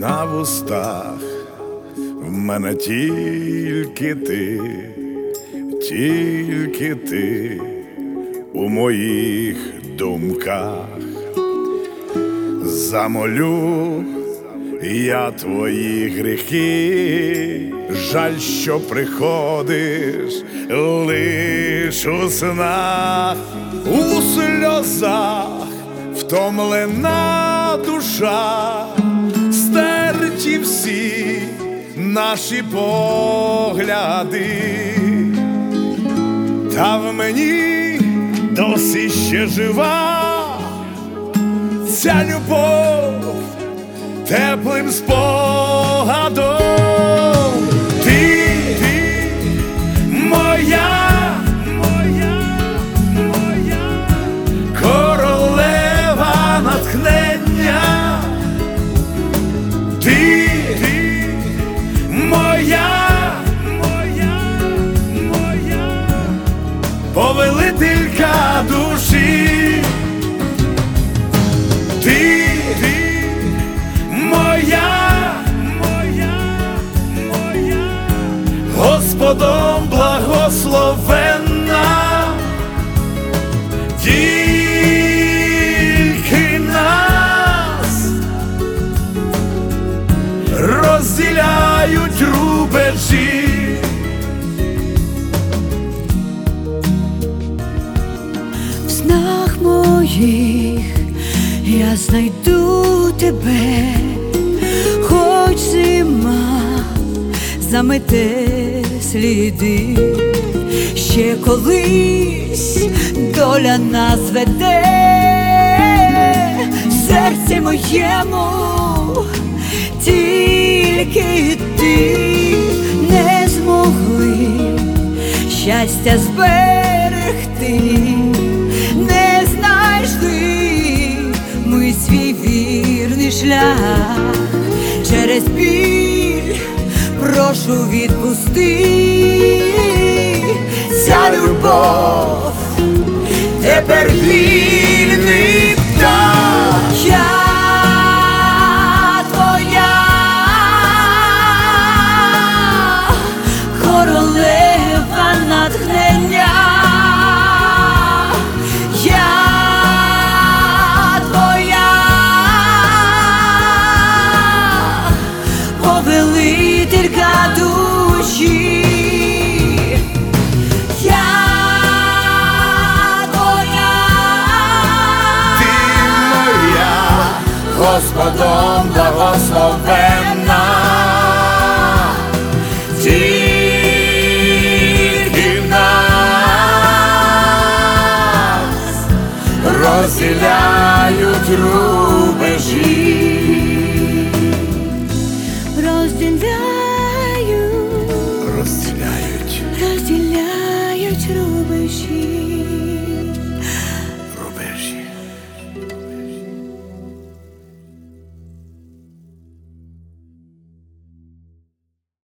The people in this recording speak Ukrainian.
на вустах в мене тільки ти у моїх думках. Замолю я твої гріхи, жаль, що приходиш лиш у снах, у сльозах втомлена душа, стерті всі наші погляди, та в мені досі ще жива ця любов теплим спогадом. Ти моя королева натхнення, ти моя повелителька душі. Ти моя Господом благословенна, тільки нас розділяють рубежі. В снах моїх я знайду тебе, хоч зима замете сліди, ще колись доля нас веде. В серці моєму тільки ти, не змогли щастя зберегти, не знайшли ми свій вірний шлях. Через біль прошу відпусти, ця любов тепер вільний птах. Я твоя королева натхнення, повелителька душі. Я твоя, ти моя Господом благословенна.